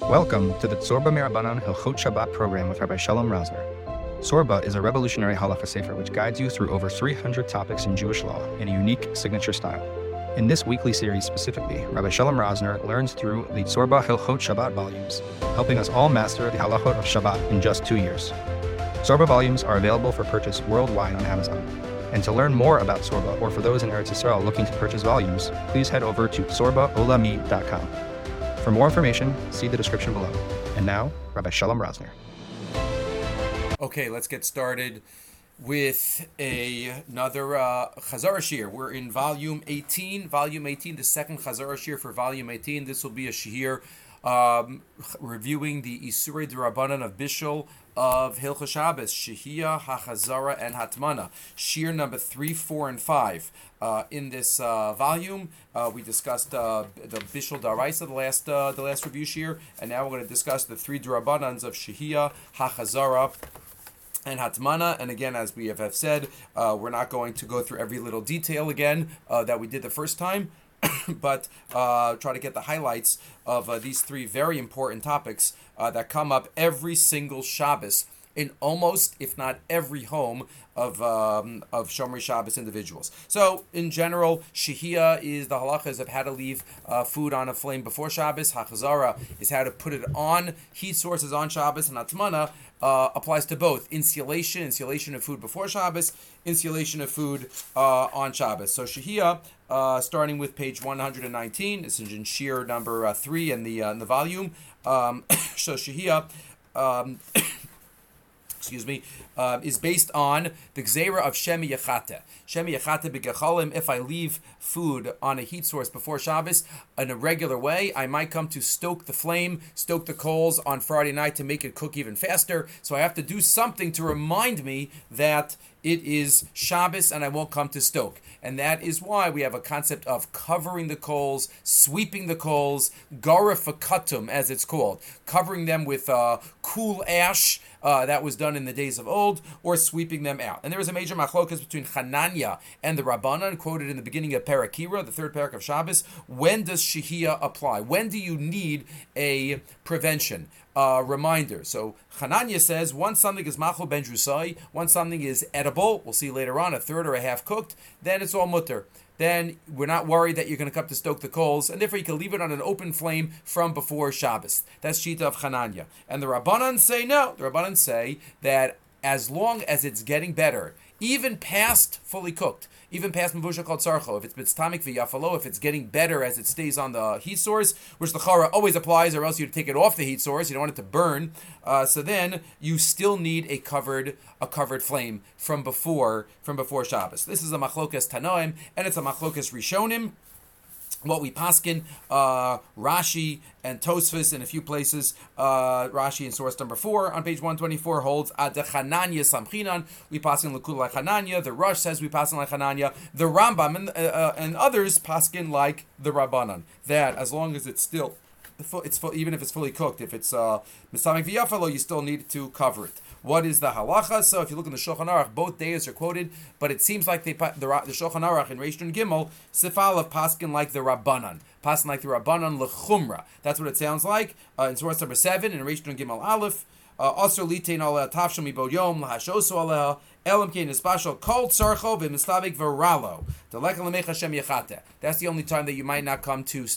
Welcome to the Tzorba Mirabanan Hilchot Shabbat program with Rabbi Shalom Rosner. Tzorba is a revolutionary halacha sefer which guides you through over 300 topics in Jewish law in a unique signature style. In this weekly series specifically, Rabbi Shalom Rosner learns through the Tzorba Hilchot Shabbat volumes, helping us all master the halachot of Shabbat in just 2 years. Tzorba volumes are available for purchase worldwide on Amazon. And to learn more about Tzorba, or for those in Eretz Yisrael looking to purchase volumes, please head over to tzorbaolami.com. For more information, see the description below. And now, Rabbi Shalom Rosner. Okay, let's get started with another Chazara Shir. We're in volume 18, the second Chazara Shir for volume 18. This will be a Shir reviewing the Isurei D'Rabbanan of Bishul of Hilchos Shabbos, Shehiyah, HaChazara, and Hatmana. Shir number 3, 4, and 5. In this volume, we discussed the Bishul Daraisa, the last review Shir, and now we're going to discuss the 3 D'Rabbanans of Shehiyah, HaChazara, and Hatmana. And again, as we have said, we're not going to go through every little detail again that we did the first time, but try to get the highlights of these 3 very important topics that come up every single Shabbos in almost, if not every home of Shomrei Shabbos individuals. So, in general, Shehiyah is the halachas of how to leave food on a flame before Shabbos. HaChazara is how to put it on heat sources on Shabbos, and Hatmana applies to both insulation of food before Shabbos, insulation of food on Shabbos. So Shehiyah, starting with page 119, this is in Shir number 3 in the volume. So Shehiyah, is based on the Gzeira of Shemi Yachate. Shemi Yachate b'gechalim, if I leave food on a heat source before Shabbos in a regular way, I might come to stoke the flame, stoke the coals on Friday night to make it cook even faster. So I have to do something to remind me that it is Shabbos and I won't come to stoke. And that is why we have a concept of covering the coals, sweeping the coals, garifakatum as it's called, covering them with cool ash that was done in the days of old, or sweeping them out. And there is a major machlokas between Hananya and the Rabbanan, quoted in the beginning of Parakira, the third parak of Shabbos. When does Shehiyah apply? When do you need a prevention? Reminder. So Hananya says once something is machol ben drusai, once something is edible, we'll see later on, a third or a half cooked, then it's all mutter. Then we're not worried that you're going to come to stoke the coals, and therefore you can leave it on an open flame from before Shabbos. That's Shita of Hananya. And the Rabbanan say no. The Rabbanan say that as long as it's getting better, even past fully cooked, even past Mavusha called Sarcho, if it's Bitztamik v'Yafalo, if it's getting better as it stays on the heat source, which the Chara always applies, or else you take it off the heat source, you don't want it to burn, so then you still need a covered flame from before Shabbos. This is a Machlokas Tanoim, and it's a Machlokas Rishonim. What we paskin, Rashi and Tosfos in a few places. Rashi in source number 4 on page 124 holds Adechananya Samchinan. We paskin Lekul like Hananya. The Rosh says we paskin like Hananya. The Rambam and others paskin like the Rabbanan. That as long as it's still, even if it's fully cooked, if it's Misamik v'Yafalo, you still need to cover it. What is the halacha? So if you look in the Shulchan Aruch, both days are quoted, but it seems like the Shulchan Aruch in Reish Nun Gimel, Sifal of Paskin like the Rabbanan. Paskin like the Rabbanan lechumra. That's what it sounds like. In source number 7, in Reish Nun Gimel Aleph, also litein aleh tavshel mibod yom lahashosu aleha elam kein espashal kol tzarcho v'mistabik v'ralo. Delekha lemech Hashem yachate. That's the only time that you might not come to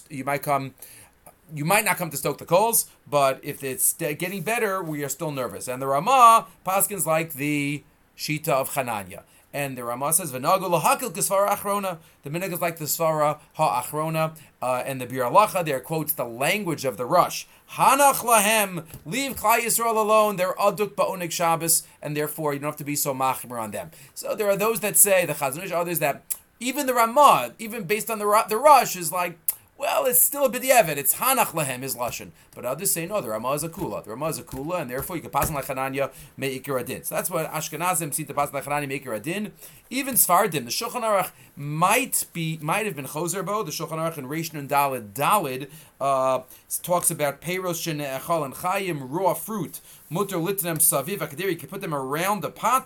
stoke the coals, but if it's getting better, we are still nervous. And the Ramah paskins like the Shita of Hananya. And the Ramah says, V'nagu lahakil k'svara achrona. The minhag is like the svara ha'achrona. And the Bir Halacha there quotes the language of the Rush. Hanach lahem, leave Klal Yisrael alone. They're aduk ba'onik Shabbos, and therefore you don't have to be so machmer on them. So there are those that say, the Chazon Ish, others that even the Ramah, even based on the Rush, is like, well, it's still a b'diavad. It's Hanach Lahem, his Lashon. But others say, no, the Ramah is a Kula. The Ramah is a Kula, and therefore you can pass on like Hananya, Me'ikir Adin. So that's what Ashkenazim seem to pass like Hananya, Me'ikir Adin. Even Sfardim, the Shulchan Aruch might have been Choser Bo. The Shulchan Aruch in Reish Nun Daled talks about Peiros Shene'echal and Chayim, raw fruit, Mutter Litnem Saviv Akadiri. You can put them around the pot.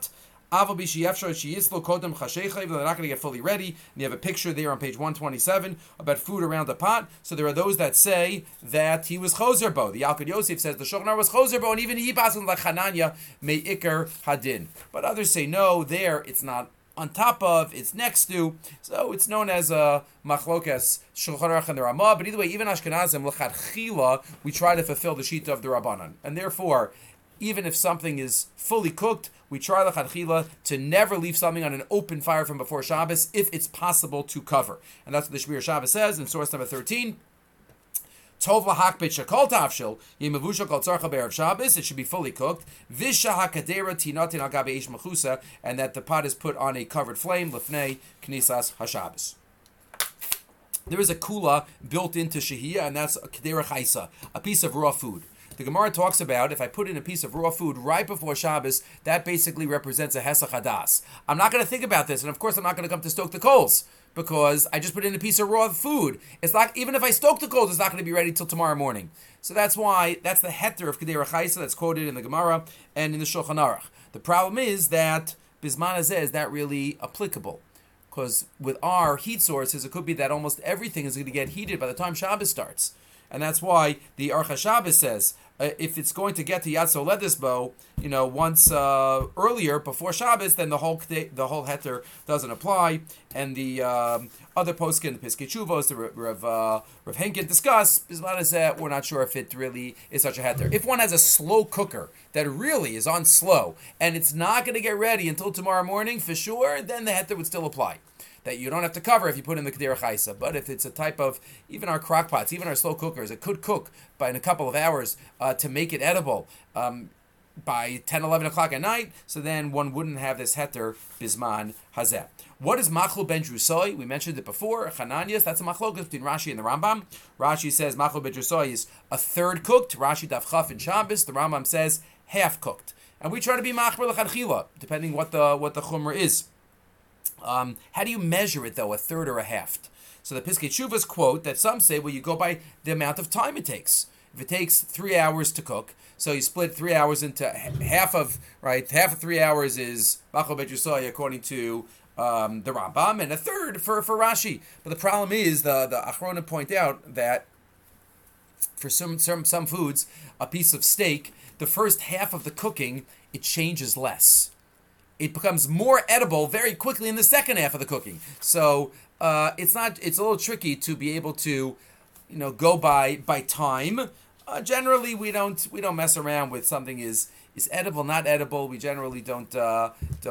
They're not going to get fully ready. And you have a picture there on page 127 about food around the pot. So there are those that say that he was choser bo. The Yalkut Yosef says the Shulchan Aruch was choser bo, and even he passes like Hananya me'ikar hadin. But others say no, there it's not on top of, it's next to. So it's known as a machlokas Shulchan Aruch and the Ramah. But either way, even Ashkenazim l'chadchila, we try to fulfill the shita of the Rabbanan, and therefore, even if something is fully cooked, we try l'chadchila to never leave something on an open fire from before Shabbos if it's possible to cover. And that's what the Shmir Shabbos says in source number 13. Tov lahakbet shekol tavshil yemavusha kol tzarcha be'erev Shabbos. It should be fully cooked. Visha hakadera tinatin al gabe ish mechusa, and that the pot is put on a covered flame lefnei knisas hashabbos. There is a kula built into shehiyah, and that's a kadera chaisa, a piece of raw food. The Gemara talks about if I put in a piece of raw food right before Shabbos, that basically represents a hesach hadas. I'm not going to think about this, and of course I'm not going to come to stoke the coals because I just put in a piece of raw food. It's not, even if I stoke the coals, it's not going to be ready till tomorrow morning. So that's why that's the heter of Kedera Chaisa that's quoted in the Gemara and in the Shulchan Aruch. The problem is that Bisman Hazeh is that really applicable. Because with our heat sources, it could be that almost everything is going to get heated by the time Shabbos starts. And that's why the Aruch HaShabbos says, if it's going to get to Yad Soledis Bo, once earlier before Shabbos, then the whole heter doesn't apply. And the other poskim, the Piskei Teshuvos, the Rav Henkin discuss. We're not sure if it really is such a heter. If one has a slow cooker that really is on slow and it's not going to get ready until tomorrow morning for sure, then the heter would still apply. That you don't have to cover if you put in the Kedera Chaisa. But if it's a type of, even our crock pots, even our slow cookers, it could cook in a couple of hours to make it edible by 10, 11 o'clock at night, so then one wouldn't have this heter bisman hazeh. What is machlo ben drusoi? We mentioned it before. Chananias, that's a machlokas between Rashi and the Rambam. Rashi says machlo ben drusoi is a third cooked. Rashi daf chaf in Shabbos. The Rambam says half cooked. And we try to be machmer l'chadchila, depending what the chumrah is. How do you measure it, though, a third or a half? So the Piskei Teshuvos quote that some say, well, you go by the amount of time it takes. If it takes 3 hours to cook, so you split 3 hours into half of 3 hours is Machlo Ben Drusoi according to the Rambam, and a third for Rashi. But the problem is, the Achronim point out that for some foods, a piece of steak, the first half of the cooking, it changes less. It becomes more edible very quickly in the second half of the cooking. So it's a little tricky to be able to, go by time. Generally, we don't mess around with something is edible, not edible. We generally don't. We're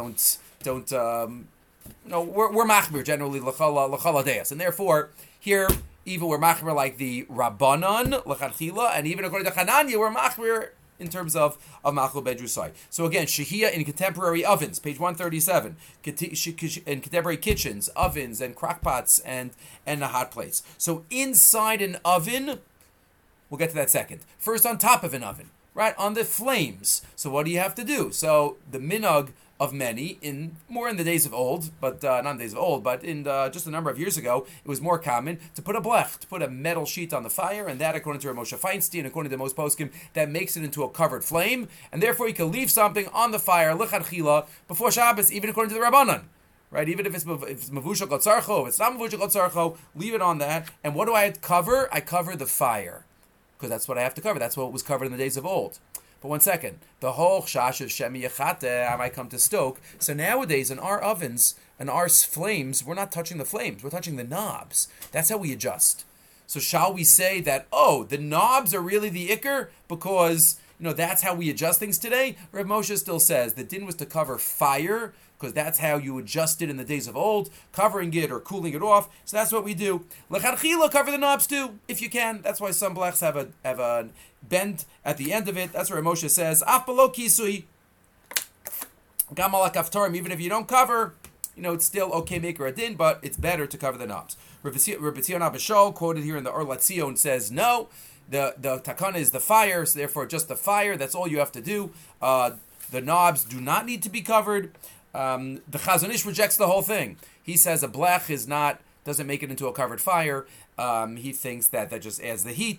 machmir generally l'chol deis, and therefore here even we're machmir like the Rabbanan l'chadchila, and even according to Hananya we're machmir in terms of machlo ben drusai. So again, shehiyah in contemporary ovens, page 137, in contemporary kitchens, ovens and crockpots and the hot plates. So inside an oven, we'll get to that second. First on top of an oven, right, on the flames. So what do you have to do? So the minhag of many, more in the days of old, but not in the days of old, but in just a number of years ago, it was more common to put a blech, to put a metal sheet on the fire, and that, according to Rav Moshe Feinstein, according to most poskim, that makes it into a covered flame, and therefore you can leave something on the fire, l'chadchila, before Shabbos, even according to the Rabbanan. Right, even if it's mavushal kol tzarcho, if it's not mavushal kol tzarcho, leave it on that. And what do I cover? I cover the fire, because that's what I have to cover. That's what was covered in the days of old. But one second, the whole chash of shemi yachate, I might come to stoke. So nowadays in our ovens and our flames, we're not touching the flames, we're touching the knobs. That's how we adjust. So shall we say that, the knobs are really the ikr because, that's how we adjust things today? Rav Moshe still says the din was to cover fire, because that's how you adjust it in the days of old, covering it or cooling it off. So that's what we do. L'chadchila, cover the knobs too, if you can. That's why some blechs have a bend at the end of it. That's where Moshe says, af b'lo kisui, gam ala kaftarim, even if you don't cover, it's still okay, maker a din, but it's better to cover the knobs. Rabbi Tzion Abishol, quoted here in the Or Latzion, says, no, the takana is the fire, so therefore just the fire, that's all you have to do. The knobs do not need to be covered. The Chazon Ish rejects the whole thing. He says a blech doesn't make it into a covered fire. He thinks that just adds the heat.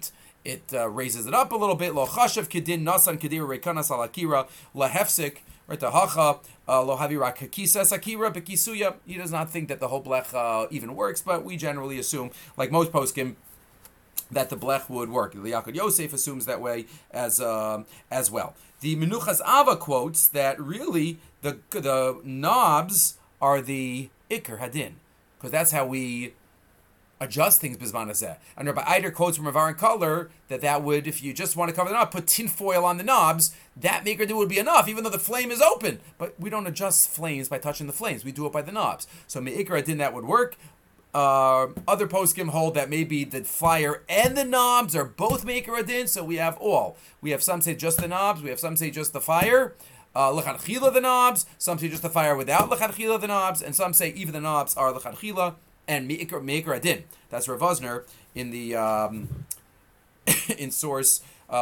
raises it up a little bit. Lo chashav kedin nasan kedira reikanas alakira lahefsik. Right, the hacha lo havira kakisa sakira bekisuya. He does not think that the whole blech even works, but we generally assume, like most poskim, that the blech would work. The Yaakov Yosef assumes that way as well. The Menuchas Ava quotes that really the knobs are the Iker Hadin, because that's how we adjust things bizman hazeh. And Rabbi Eider quotes from Rav Color that would, if you just want to cover the knob, put tin foil on the knobs, that maker do would be enough, even though the flame is open. But we don't adjust flames by touching the flames. We do it by the knobs. So Me'ikar Hadin, that would work. Other poskim hold that maybe the fire and the knobs are both Me'ikar Hadin, so we have all. We have some say just the knobs, we have some say just the fire. L'chadchila the knobs, some say just the fire without l'chadchila the knobs, and some say even the knobs are l'chadchila and Me'ikar Hadin. That's Rav Vosner in the in source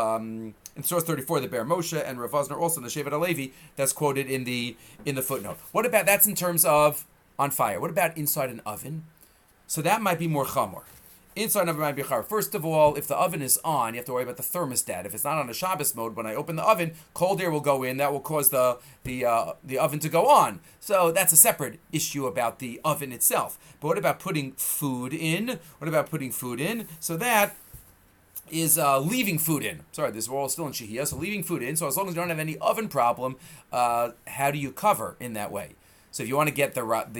34, the Ber Moshe, and Rav Vosner also in the Shevet HaLevi, that's quoted in the footnote. What about, that's in terms of on fire. What about inside an oven? So that might be more chamor. Inside an oven might be chamor. First of all, if the oven is on, you have to worry about the thermostat. If it's not on a Shabbos mode, when I open the oven, cold air will go in. That will cause the oven to go on. So that's a separate issue about the oven itself. But what about putting food in? So that is leaving food in. Sorry, this is all still in Shehiyah. So leaving food in. So as long as you don't have any oven problem, how do you cover in that way? So if you want to get the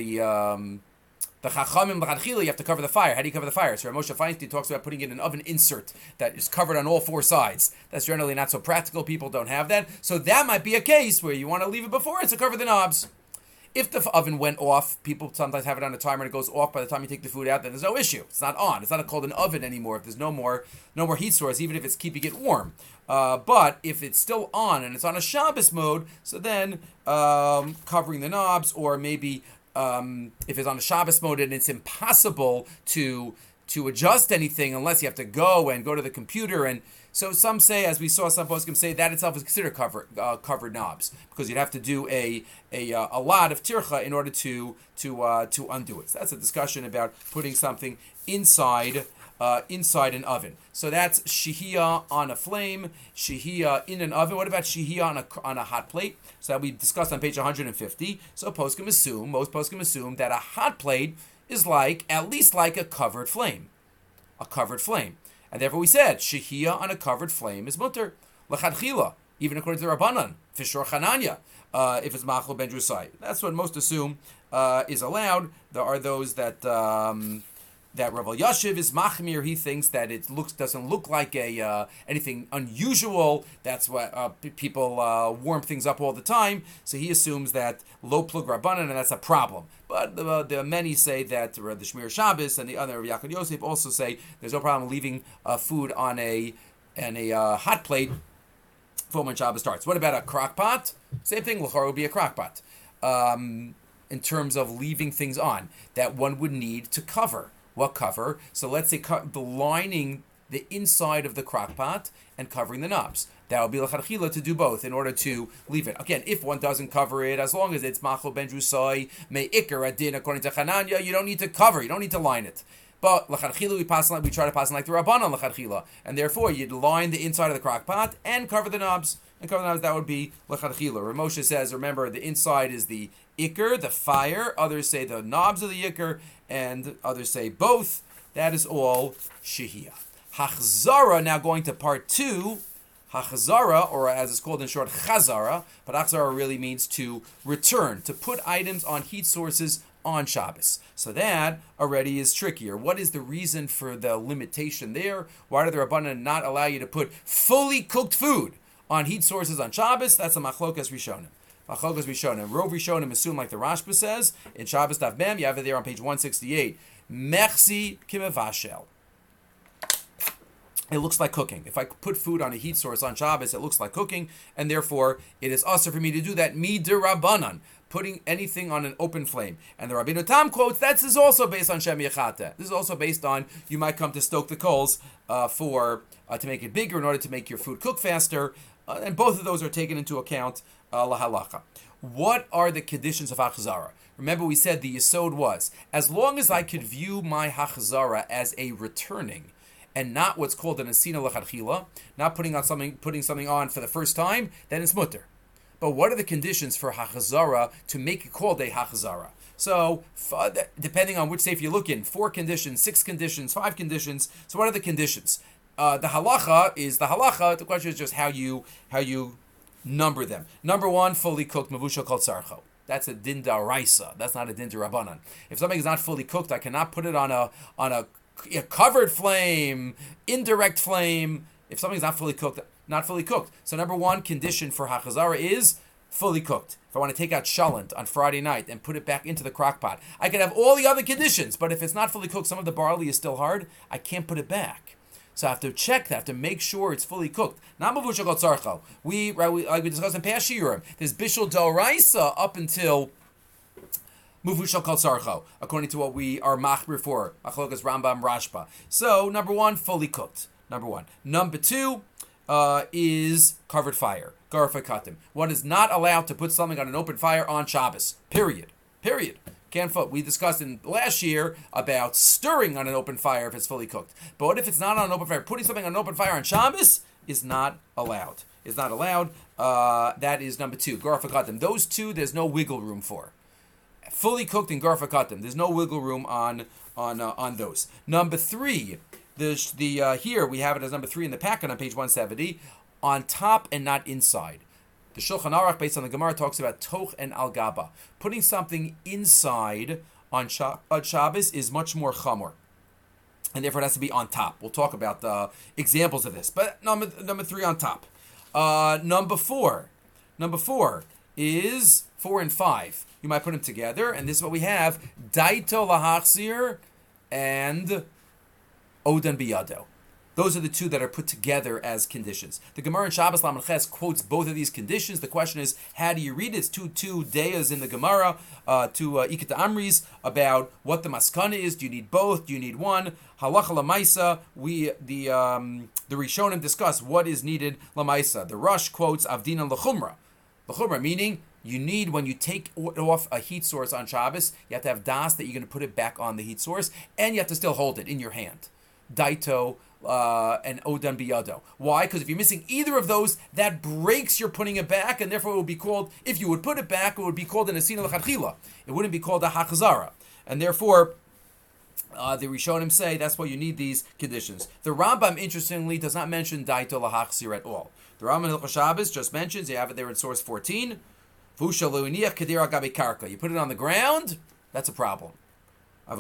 chachamim l'chadchila, you have to cover the fire. How do you cover the fire? So Moshe Feinstein talks about putting in an oven insert that is covered on all four sides. That's generally not so practical. People don't have that. So that might be a case where you want to leave it before it to cover the knobs. If the oven went off, people sometimes have it on a timer and it goes off by the time you take the food out, then there's no issue. It's not on. It's not called an oven anymore if there's no more heat source, even if it's keeping it warm. But if it's still on and it's on a Shabbos mode, so then covering the knobs, or maybe if it's on a Shabbos mode and it's impossible to adjust anything unless you have to go to the computer. And so some say, as we saw, some poskim say that itself is considered covered knobs, because you'd have to do a lot of tircha in order to undo it. So that's a discussion about putting something inside an oven. So that's shehiyah on a flame, shehiyah in an oven. What about shehiyah on a hot plate? So that we discussed on page 150. So most poskim assume that a hot plate is at least like a covered flame. And therefore we said, shehiyah on a covered flame is mutter. L'chadchila, even according to the Rabbanan, fishor chananya, if it's machlo ben drusai. That's what most assume is allowed. There are those that Rav Yashiv is machmir. He thinks that it doesn't look like anything unusual. That's why people warm things up all the time. So he assumes that lo plug rabbanan, and that's a problem. But the many say that the Shmir Shabbos and the other Yaakov Yosef also say there's no problem leaving food on a hot plate for when Shabbos starts. What about a crock pot? Same thing. L'chor would be a crock pot in terms of leaving things on that one would need to cover. What cover? So let's say the lining the inside of the crock pot and covering the knobs. That would be l'chadchila to do both in order to leave it. Again, if one doesn't cover it, as long as it's machlo ben drusai me'ikar adin according to Chananya, you don't need to cover. You don't need to line it. But l'chadchila we try to pass on like the Rabbanan l'chadchila, and therefore you'd line the inside of the crock pot and cover the knobs. That would be l'chadchila. Rav Moshe says, remember, the inside is the ikar, the fire. Others say the knobs are the ikar, and others say both. That is all shehiyah. Hachzara, now going to part 2. Hachzara, or as it's called in short, chazara, but hachzara really means to return, to put items on heat sources on Shabbos. So that already is trickier. What is the reason for the limitation there? Why do the Rabbanan not allow you to put fully cooked food on heat sources on Shabbos? That's a machlokas rishonim. Rov rishonim assume, like the Rashba says, in Shabbos Daf Mem, you have it there on page 168, Mechsi kimevashel. It looks like cooking. If I put food on a heat source on Shabbos, it looks like cooking, and therefore it is also for me to do that midirabanan, putting anything on an open flame. And the Rabbeinu Tam quotes, that is also based on Shem Yechata. This is also based on, you might come to stoke the coals to make it bigger in order to make your food cook faster, and both of those are taken into account lahalacha. What are the conditions of hachzara? Remember, we said the yesod was, as long as I could view my hachzara as a returning, and not what's called an asina l'chadchila, not putting something on for the first time, then it's mutter. But what are the conditions for hachazara to make it called a hachazara? So, depending on which sefer you look in, 4 conditions, 6 conditions, 5 conditions. So, what are the conditions? The halacha is the halacha. The question is just how you number them. Number 1, fully cooked mavushal kol tzarcho. That's a din da'oraisa. That's not a din d'Rabbanan. If something is not fully cooked, I cannot put it on a covered flame, indirect flame. If something is not fully cooked, not fully cooked. So number 1 condition for hachazara is fully cooked. If I want to take out shallant on Friday night and put it back into the crock pot, I can have all the other conditions, but if it's not fully cooked, some of the barley is still hard, I can't put it back. So I have to check that, I have to make sure it's fully cooked. Not mavushal kol tzarcho. We like we discussed in past shiurim, there's bishul d'oraisa up until mavushal kol tzarcho, according to what we are machmir for, machlokas Rambam Rashba. So number 1, fully cooked. Number 1. Number 2 is covered fire. Garfa katim. One is not allowed to put something on an open fire on Shabbos. Period. Can't put. We discussed in last year about stirring on an open fire if it's fully cooked. But what if it's not on an open fire? Putting something on an open fire on Shabbos is not allowed. It's not allowed. That is number 2. Garfa katim. Those 2, there's no wiggle room for. Fully cooked and garfa katim. There's no wiggle room on those. Number 3. Here we have it as number 3 in the packet on page 170, on top and not inside. The Shulchan Aruch, based on the Gemara, talks about toch and al gaba. Putting something inside on Shabbos is much more chamor, and therefore it has to be on top. We'll talk about the examples of this. But number 3 on top. Number 4 is 4 and 5. You might put them together, and this is what we have: daito lahachzir and odan biyado. Those are the 2 that are put together as conditions. The Gemara in Shabbos Lamed Ches quotes both of these conditions. The question is, how do you read it? It's two deyas in the Gemara, 2 Iketa Amris, about what the maskana is. Do you need both? Do you need one? Halacha lamaisa. The Rishonim discuss what is needed lamaisa. The Rush quotes Avdina lechumra. Lechumra meaning you need, when you take off a heat source on Shabbos, you have to have das that you're going to put it back on the heat source, and you have to still hold it in your hand. Daito and odan biyado. Why? Because if you're missing either of those, that breaks your putting it back, and therefore it would be called, if you would put it back, it would be called an asina l'chadchila. It wouldn't be called a hachazara. And therefore, the Rishonim say that's why you need these conditions. The Rambam, interestingly, does not mention daito lahachzir at all. The Rambam in Hilchos Shabbos just mentions, you have it there in source 14, v'usha lo iniach kadir al gabe karka. You put it on the ground, that's a problem. You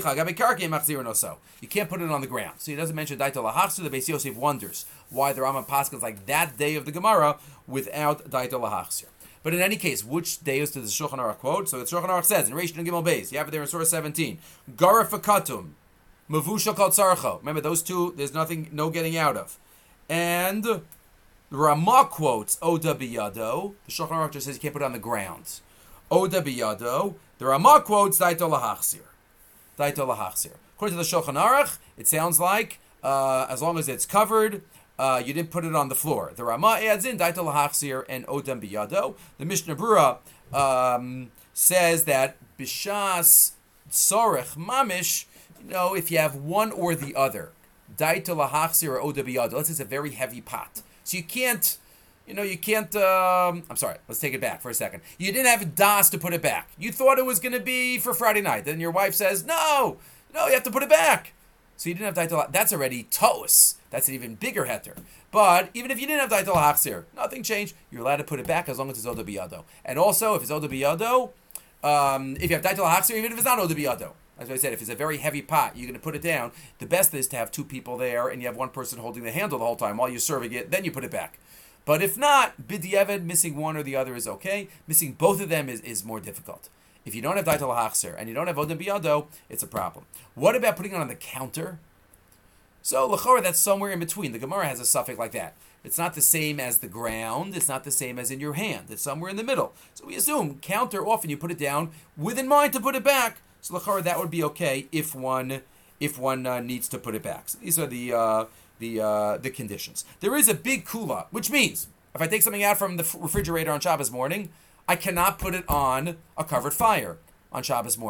can't put it on the ground. So he doesn't mention daito lahachzir. The Beis Yosef wonders why the Rambam paskins like that day of the Gemara without daito lahachzir. But in any case, which deus does the Shulchan Aruch quote? So the Shulchan Aruch says in Reish and Gimel Beis, you have it there in Surah 17, garaf akatum, mavushal kol tzarcho. Remember those 2, there's no getting out of. And the Ramah quotes oda biyado. The Shulchan Aruch just says you can't put it on the ground. Oda biyado. The Ramah quotes daito lahachzir. Daito lahachzir. According to the Shulchan Aruch, it sounds like as long as it's covered, you didn't put it on the floor. The Ramah adds in daito lahachzir and odam biyado. The Mishnah Berurah says that bishas tzorech mamish, if you have one or the other, daito lahachzir or odam biyado. Let's say it's a very heavy pot, so you can't. I'm sorry, let's take it back for a second. You didn't have das to put it back. You thought it was going to be for Friday night. Then your wife says, no, you have to put it back. So you didn't have daito. That's already toos. That's an even bigger heter. But even if you didn't have daito lahachzir, nothing changed. You're allowed to put it back as long as it's oda biyado. And also, if it's oda biyado, if you have daito lahachzir, even if it's not oda biyado, as I said, if it's a very heavy pot, you're going to put it down. The best is to have 2 people there, and you have one person holding the handle the whole time while you're serving it. Then you put it back. But if not, b'diavad, missing one or the other is okay. Missing both of them is more difficult. If you don't have daito lahachzir and you don't have odem biyado, it's a problem. What about putting it on the counter? So l'chora, that's somewhere in between. The Gemara has a suffix like that. It's not the same as the ground. It's not the same as in your hand. It's somewhere in the middle. So we assume counter, often you put it down with in mind to put it back. So l'chora, that would be okay if one needs to put it back. So these are the conditions. There is a big kula, which means if I take something out from the refrigerator on Shabbos morning, I cannot put it on a covered fire on Shabbos morning.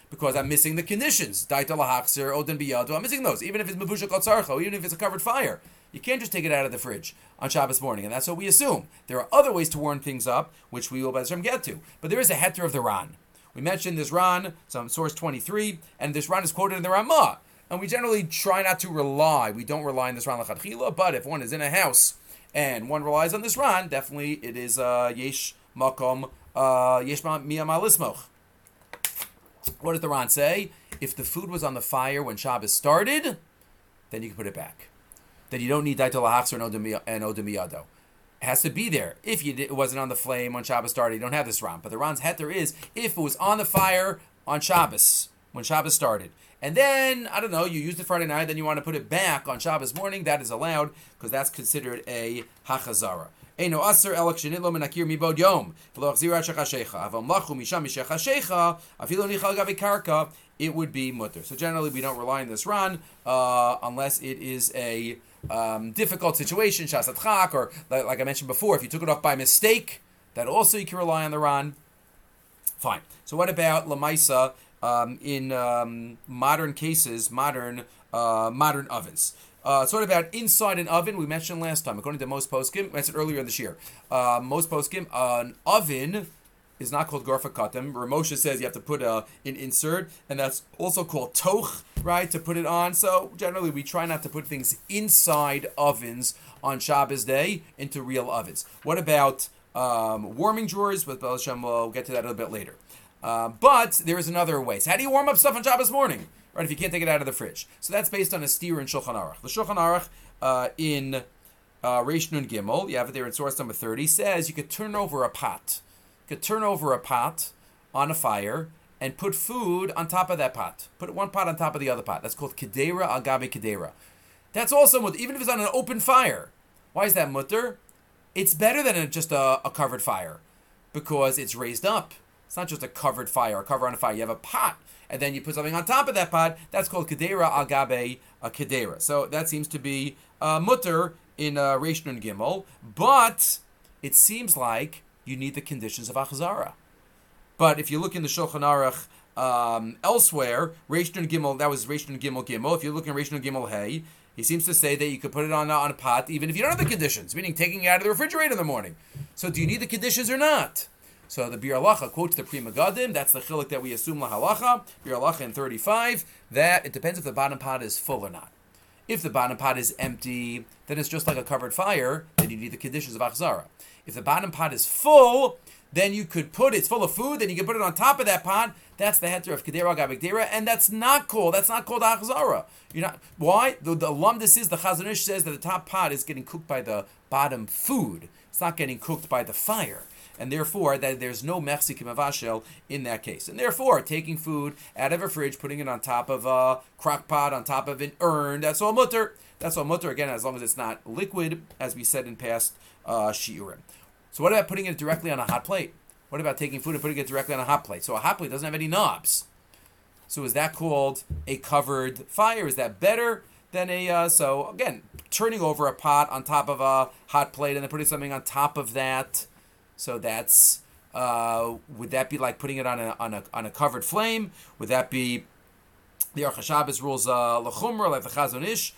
because I'm missing the conditions. Daita lahachzer, oden biyado. I'm missing those, even if it's mevusha kotzarcho, even if it's a covered fire. You can't just take it out of the fridge on Shabbos morning, and that's what we assume. There are other ways to warm things up, which we will by the time get to. But there is a heter of the Ran. We mentioned this Ran, some source 23, and this Ran is quoted in the Ramah. And we generally try not to rely. We don't rely on this Ran l'chadchila, but if one is in a house and one relies on this Ran, definitely it is yesh makom, yesh miyama lismoch. What does the Ran say? If the food was on the fire when Shabbos started, then you can put it back. Then you don't need daita lahachzer and odem miyado. It has to be there. If it wasn't on the flame when Shabbos started, you don't have this Ran. But the Ran's heter is if it was on the fire on Shabbos, when Shabbos started. And then, I don't know, you used it Friday night, then you want to put it back on Shabbos morning, that is allowed, because that's considered a hachazara. Eino aser elak shenitlo menakir mibod yom. V'lo achzira shechashecha. Avam lachu misham mishechashecha. Afilo nichal gavi karka. It would be mutter. So generally, we don't rely on this Ran unless it is a difficult situation, shasat chak, or like I mentioned before, if you took it off by mistake, that also you can rely on the Ran. Fine. So what about Lamaisa in modern cases, modern ovens? So what about inside an oven? We mentioned last time, according to most poskim, I mentioned earlier in this year, most poskim, an oven is not called garfa katem. Ramosha says you have to put an insert, and that's also called toch, right, to put it on. So generally we try not to put things inside ovens on Shabbos day into real ovens. What about warming drawers? With Baal Hashem, we'll get to that a little bit later. But there is another way. So how do you warm up stuff on Shabbos morning? Right, if you can't take it out of the fridge. So that's based on a steer in Shulchan Aruch. The Shulchan Aruch in Reish Nun Gimel, you have it there in source number 30, says you could turn over a pot. You could turn over a pot on a fire and put food on top of that pot. Put one pot on top of the other pot. That's called kedera al gabe kedera. That's also mutter, even if it's on an open fire. Why is that mutter? It's better than just a covered fire because it's raised up. It's not just a covered fire, a cover on a fire. You have a pot, and then you put something on top of that pot. That's called kedera al gabe kedera. So that seems to be mutter in Reish Nun Gimel, but it seems like you need the conditions of achzara. But if you look in the Shulchan Aruch elsewhere, Reish Nun Gimel, that was Reish Nun Gimel Gimel. If you look in Reish Nun Gimel Hey, he seems to say that you could put it on a pot even if you don't have the conditions, meaning taking it out of the refrigerator in the morning. So do you need the conditions or not? So the Bir Halacha quotes the Pri Megadim. That's the chiluk that we assume la halacha. Bir Halacha in 35, that it depends if the bottom pot is full or not. If the bottom pot is empty, then it's just like a covered fire, then you need the conditions of achzara. If the bottom pot is full, then you could it's full of food, then you can put it on top of that pot. That's the heter of kedera gabek dera, and that's not called achzara. Why? The lumdus is, the Chazon Ish says that the top pot is getting cooked by the bottom food. It's not getting cooked by the fire. And therefore, that there's no mechzik mavashel in that case. And therefore, taking food out of a fridge, putting it on top of a crock pot, on top of an urn, that's all mutter. That's all mutter, again, as long as it's not liquid, as we said in past shiurim. So what about putting it directly on a hot plate? What about taking food and putting it directly on a hot plate? So a hot plate doesn't have any knobs. So is that called a covered fire? Is that better than so again, turning over a pot on top of a hot plate and then putting something on top of that. So that's would that be like putting it on a covered flame? Would that be the Aruch HaShabbos rules l'chumra like the Chazon Ish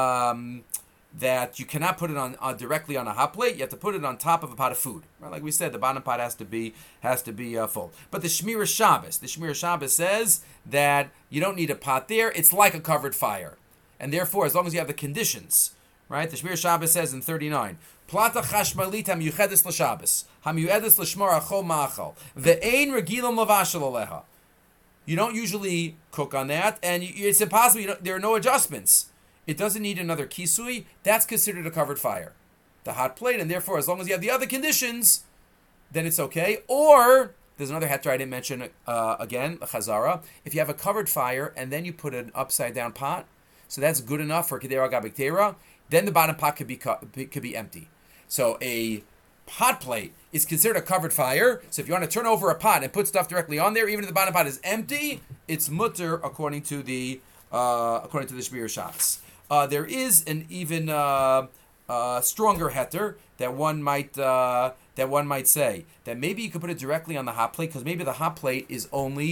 that you cannot put it on directly on a hot plate? You have to put it on top of a pot of food. Right? Like we said, the bottom pot has to be full. But the Shmira Shabbos says that you don't need a pot there. It's like a covered fire, and therefore, as long as you have the conditions. Right? The Shmir Shabbos says in 39, Plata chashmalit hamiyuchedes l'Shabbos, hamiyuchedes l'shmor achol ma'achal, ve'ein regilam lavashel aleha. You don't usually cook on that, and it's impossible. There are no adjustments. It doesn't need another kisui. That's considered a covered fire. The hot plate, and therefore, as long as you have the other conditions, then it's okay. Or, there's another heter I didn't mention, again, a chazara. If you have a covered fire, and then you put an upside-down pot, so that's good enough for kedera gabek dera, then the bottom pot could be empty. So a hot plate is considered a covered fire. So if you want to turn over a pot and put stuff directly on there, even if the bottom pot is empty, it's mutter according to the Shmir Shabbos. There is an even stronger heter that one might say that maybe you could put it directly on the hot plate because maybe the hot plate is only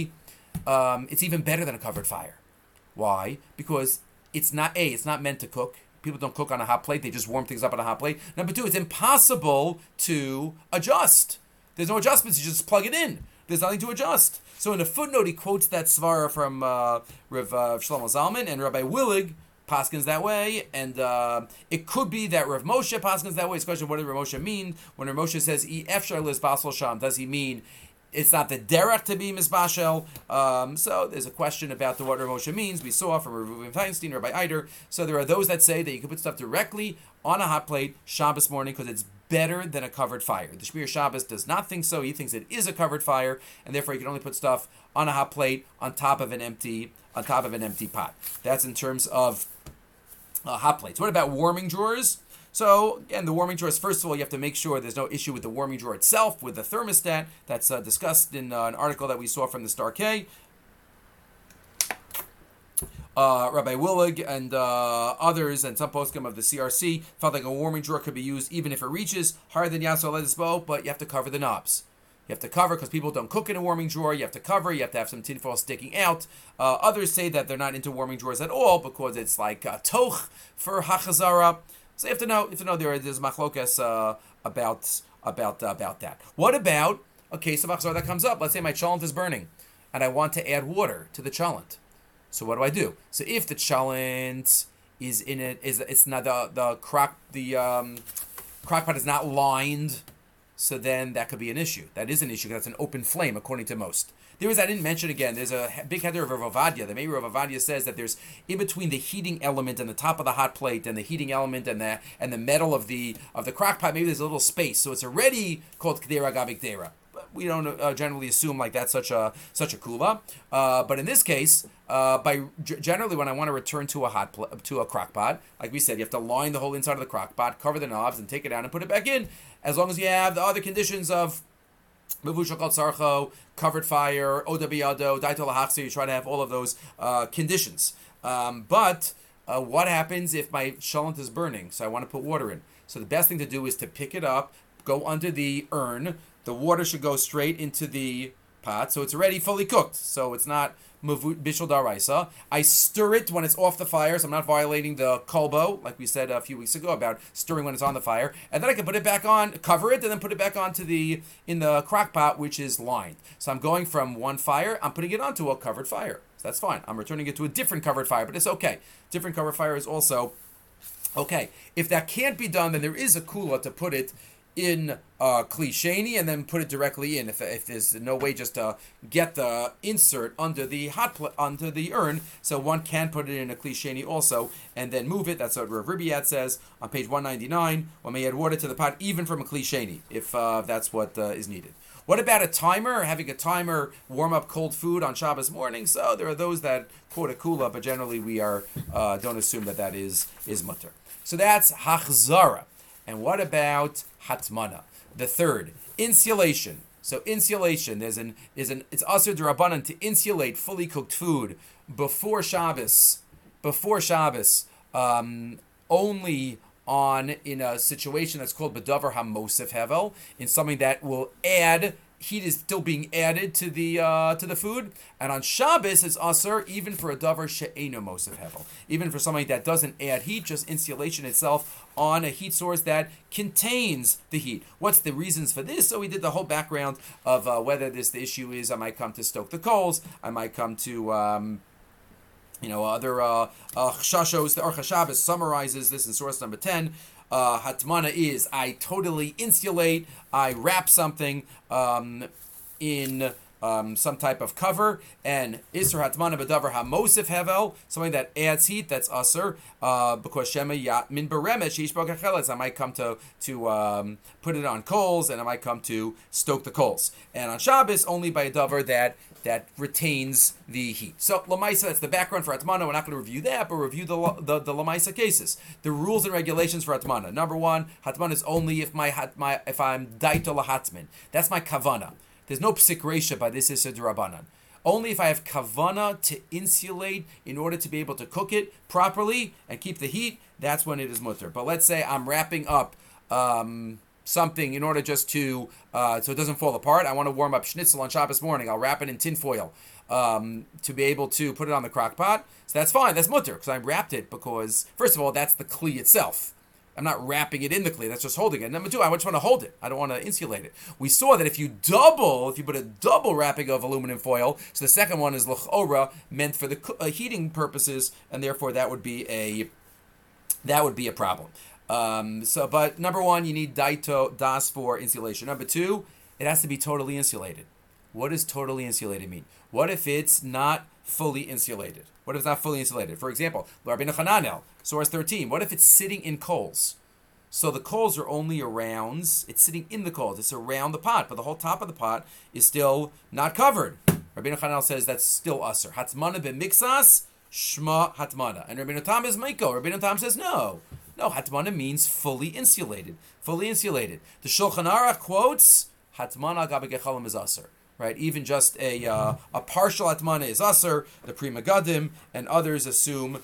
it's even better than a covered fire. Why? Because it's not meant to cook. People don't cook on a hot plate. They just warm things up on a hot plate. Number two, it's impossible to adjust. There's no adjustments. You just plug it in. There's nothing to adjust. So in a footnote, he quotes that svara from Rav Shlomo Zalman, and Rabbi Willig paskins that way. And it could be that Rav Moshe paskins that way. It's a question, what did Rav Moshe mean? When Rav Moshe says, Efshar liz basel sham, does he mean it's not the derech to be misbashel? So there's a question about what Rav Moshe means. We saw from Rav Feinstein, Rabbi Eider. So there are those that say that you can put stuff directly on a hot plate Shabbos morning because it's better than a covered fire. The Shmir Shabbos does not think so. He thinks it is a covered fire, and therefore you can only put stuff on a hot plate on top of an empty pot. That's in terms of hot plates. What about warming drawers? So, again, the warming drawers, first of all, you have to make sure there's no issue with the warming drawer itself, with the thermostat. That's discussed in an article that we saw from the Star K. Rabbi Willig and others, and some poskim of the CRC, felt like a warming drawer could be used even if it reaches higher than Yasser Ledisbo, but you have to cover the knobs. You have to cover because people don't cook in a warming drawer. You have to cover. You have to have some tinfoil sticking out. Others say that they're not into warming drawers at all because it's like toch for hachazara. So you have to know. There's machlokas about that. What about a case of hachazara that comes up? Let's say my cholent is burning, and I want to add water to the cholent. So what do? So if the cholent is in it, it's not the crock pot is not lined, so then that could be an issue. That is an issue because that's an open flame according to most. I didn't mention again, there's a big header of Rav Ovadia. The Meir of Ovadia says that there's in between the heating element and the top of the hot plate and the heating element and the metal of the crock pot, maybe there's a little space. So it's already called Kdera Gabi Kdera. We don't generally assume like that's such a kula, but in this case, generally when I want to return to a crock pot, like we said, you have to line the whole inside of the crock pot, cover the knobs, and take it out and put it back in. As long as you have the other conditions of Mevushal Kol Sarcho, covered fire, Oda Biyado, Daito Lahachsi, you try to have all of those conditions. But what happens if my shalent is burning? So I want to put water in. So the best thing to do is to pick it up, go under the urn. The water should go straight into the pot, so it's already fully cooked. So it's not bishul daraisa. I stir it when it's off the fire, so I'm not violating the kolbo, like we said a few weeks ago about stirring when it's on the fire. And then I can put it back on, cover it, and then put it back onto in the crock pot, which is lined. So I'm going from one fire, I'm putting it onto a covered fire. So that's fine. I'm returning it to a different covered fire, but it's okay. Different covered fire is also okay. If that can't be done, then there is a kula to put it in Kli Sheni and then put it directly in. If there's no way just to get the insert under the under the urn, so one can put it in a Kli Sheni also and then move it. That's what Rav Ribiat says on page 199. One may add water to the pot even from a Kli Sheni if that's what is needed. What about a timer? Having a timer warm up cold food on Shabbos morning? So there are those that quote a kula, but generally we don't assume that is mutter. So that's hachzara. And what about hatmana? The third, insulation. So insulation, it's asur d'Rabbanan to insulate fully cooked food before Shabbos, only in a situation that's called bedavar hamosef hevel, in something that will add. Heat is still being added to the food, and on Shabbos it's asur even for a davar she'eino mosef hevel, even for something that doesn't add heat, just insulation itself on a heat source that contains the heat. What's the reasons for this? So we did the whole background of whether the issue is I might come to stoke the coals, I might come to other chashos. The Aruch HaShabbos summarizes this in source number 10. Hatmana is I totally insulate, I wrap something in some type of cover, and Isser Hatmana B'davar HaMosef Hevel, something that adds heat, that's Asr, because Shema Yatmin Beremet Sheish B'Kacheles, I might come to put it on coals, and I might come to stoke the coals. And on Shabbos, only by a davar that retains the heat. So Lamaisa, that's the background for Atmana. We're not going to review that, but review the Lamaisa cases. The rules and regulations for Atmana. Number one, Hatmana is only if I'm daito lahatmin. That's my kavana. There's no psik reisha by this Issur d'Rabbanan. Only if I have kavana to insulate in order to be able to cook it properly and keep the heat, that's when it is mutter. But let's say I'm wrapping up something in order just to so it doesn't fall apart. I want to warm up schnitzel on Shabbos morning. I'll wrap it in tinfoil to be able to put it on the crock pot. So that's fine. That's mutter because I wrapped it because first of all that's the kli itself. I'm not wrapping it in the kli. That's just holding it. Number two, I just want to hold it. I don't want to insulate it. We saw that if you put a double wrapping of aluminum foil, so the second one is l'chora, meant for the heating purposes, and therefore that would be a problem. But number one, you need das for insulation. Number two, it has to be totally insulated. What does totally insulated mean? What if it's not fully insulated? What if it's not fully insulated? For example, Rabbeinu Hananel, source 13. What if it's sitting in coals? So the coals are only around, it's sitting in the coals. It's around the pot, but the whole top of the pot is still not covered. Rabbeinu Hananel says that's still usser. Hatmana b'mixas, shma hatmana. And Rabbeinu Tam is Meiko. Rabbeinu Tam says no. No, hatmana means fully insulated. Fully insulated. The Shulchan Aruch quotes, hatmana gabe gechalim is usser. Right, even just a partial atmana is aser. The Pri Megadim and others assume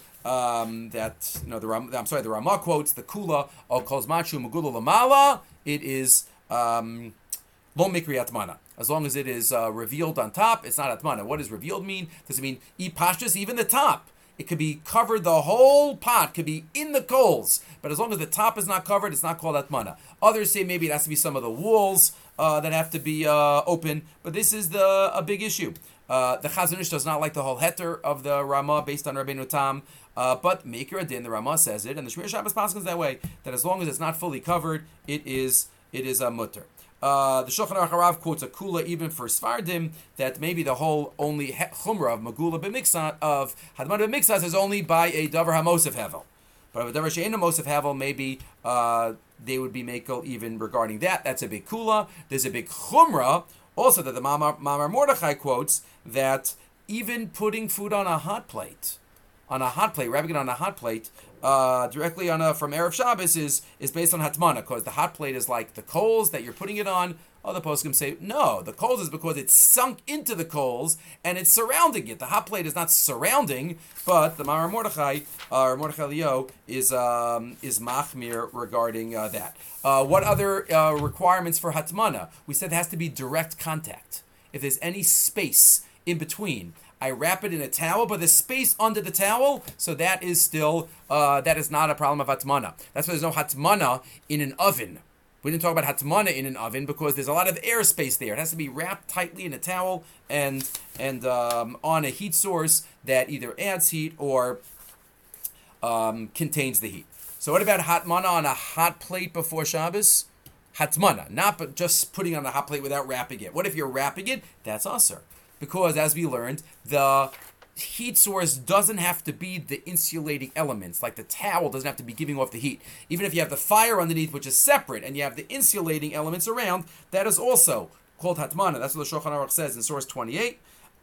that the Ramah quotes the kula al kol machu megula lamala. It is lo mikri atmana. As long as it is revealed on top, it's not atmana. What does revealed mean? Does it mean pashtus even the top? It could be covered. The whole pot could be in the coals, but as long as the top is not covered, it's not called atmana. Others say maybe it has to be some of the walls that have to be open, but this is a big issue. The Chazon Ish does not like the whole heter of the Ramah based on Rabbeinu Tam, but Meikar Adin, the Ramah says it, and the Shmir Shabbos paskins that way, that as long as it's not fully covered, it is a mutter. The Shulchan Aruch Harav quotes a kula even for Sfardim that maybe the whole only chumrah of magula b'miksa of hadmana b'miksas is only by a davar hamosef hevel. But if a davar she'ena mosef hevel, maybe they would be makel even regarding that. That's a big kula. There's a big chumrah also that the Mamar Mordechai quotes that even putting food on a hot plate, wrapping it on a hot plate, directly from Erev Shabbos is based on hatmana, because the hot plate is like the coals that you're putting it on. Other poskim say, no, the coals is because it's sunk into the coals and it's surrounding it. The hot plate is not surrounding, but the Mamar Mordechai, or Mordechai Leo, is machmir regarding that. What other requirements for hatmana? We said it has to be direct contact. If there's any space in between, I wrap it in a towel, but there's space under the towel, so that is still, that is not a problem of hatmana. That's why there's no hatmana in an oven. We didn't talk about hatmana in an oven because there's a lot of airspace there. It has to be wrapped tightly in a towel and on a heat source that either adds heat or contains the heat. So what about hatmana on a hot plate before Shabbos? Hatmana, not just putting it on a hot plate without wrapping it. What if you're wrapping it? That's aser. Because, as we learned, the heat source doesn't have to be the insulating elements. Like the towel doesn't have to be giving off the heat. Even if you have the fire underneath, which is separate, and you have the insulating elements around, that is also called hatmana. That's what the Shulchan Aruch says in source 28.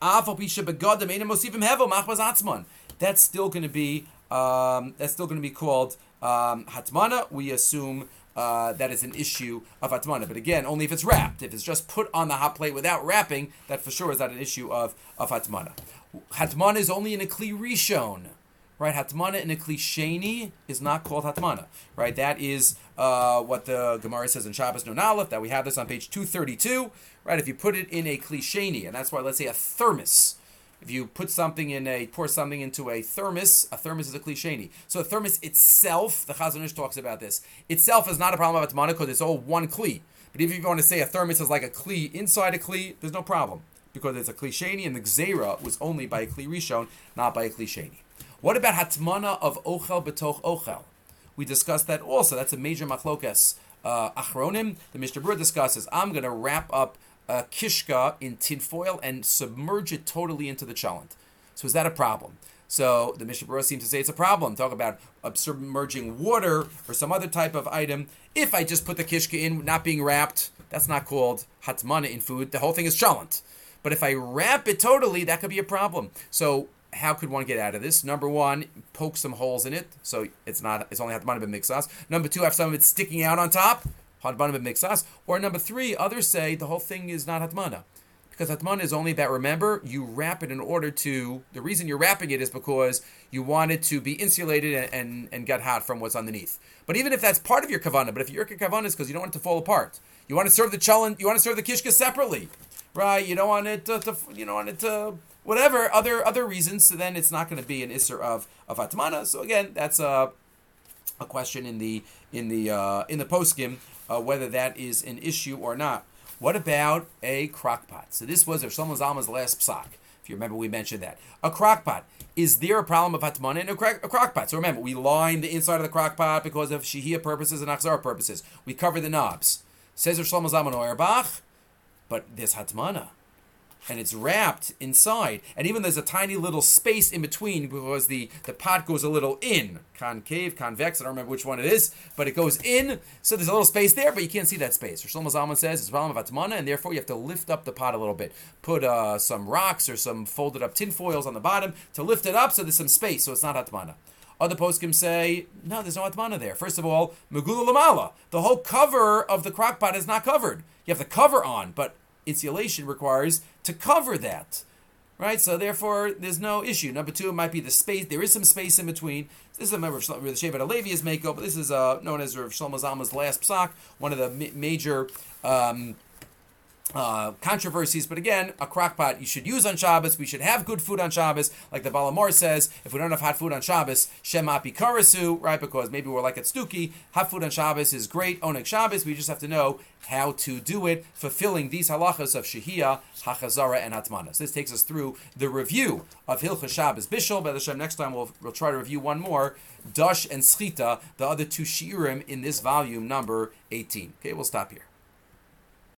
That's still going to be called hatmana. We assume that is an issue of hatmana. But again, only if it's wrapped. If it's just put on the hot plate without wrapping, that for sure is not an issue of hatmana. Hatmana is only in a kli rishon, right? Hatmana in a kli sheni is not called hatmana, right? That is what the Gemara says in Shabbos Nun Aleph, that we have this on page 232, right? If you put it in a kli sheni, and that's why, let's say, a thermos. If you pour something into a thermos is a kli sheni. So a thermos itself, the Chazon Ish talks about this, itself is not a problem of hatmana because it's all one kli. But if you want to say a thermos is like a kli inside a kli, there's no problem, because it's a kli sheni, and the gzeira was only by a kli rishon, not by a kli sheni. What about hatmana of ochel betoch ochel? We discussed that also. That's a major machlokas achronim. The Mishnah Berurah discusses, I'm going to wrap up a kishka in tinfoil and submerge it totally into the chalant. So is that a problem? So the Mishnah Berurah seems to say it's a problem. Talk about submerging water or some other type of item. If I just put the kishka in, not being wrapped, that's not called hatmana in food. The whole thing is chalant. But if I wrap it totally, that could be a problem. So how could one get out of this? Number one, poke some holes in it, so it's only hatmana b'mixas. Number two, have some of it sticking out on top, hatmana b'mixas. Or number three, others say the whole thing is not hatmana, Because hatmana is only about, remember, you wrap it in order to, the reason you're wrapping it is because you want it to be insulated and get hot from what's underneath. But even if that's part of your kavanah, but if your kavanah is because you don't want it to fall apart, you want to serve the challah, you want to serve the kishka separately, right? You don't want it to whatever other reasons. So then it's not going to be an isser of hatmana. So again, that's a question in the poskim whether that is an issue or not. What about a crock pot? So this was Rav Shlomo Zalman's last psak. If you remember, we mentioned that. A crock pot. Is there a problem of hatmana in a crock pot? So remember, we line the inside of the crock pot because of shehiyah purposes and achzara purposes. We cover the knobs. Says Rav Shlomo Zalman Auerbach, but there's hatmana. And it's wrapped inside. And even there's a tiny little space in between because the pot goes a little in. Concave, convex, I don't remember which one it is, but it goes in. So there's a little space there, but you can't see that space. Rav Shlomo Zalman says it's a problem of hatmana, and therefore you have to lift up the pot a little bit. Put some rocks or some folded up tin foils on the bottom to lift it up so there's some space, so it's not hatmana. Other poskim say, no, there's no hatmana there. First of all, megula lamala. The whole cover of the crock pot is not covered. You have the cover on, but insulation requires to cover that, right? So therefore, there's no issue. Number two, it might be the space. There is some space in between. This is a member of the Shevet HaLevi is Mako, but this is known as Rav Shlomo Zalman's last psak, one of the major controversies. But again, a crock pot you should use on Shabbos. We should have good food on Shabbos, like the Balamor says. If we don't have hot food on Shabbos, Shema Pikarasu, right? Because maybe we're like at Stuki. Hot food on Shabbos is great. Oneg Shabbos. We just have to know how to do it, fulfilling these halachas of Shehiyah, Hachazara, and Hatmana. So this takes us through the review of Hilchos Shabbos Bishul. By the Shem, next time we'll try to review one more, Dash and Schita, the other two shiurim in this volume, number 18. Okay, we'll stop here.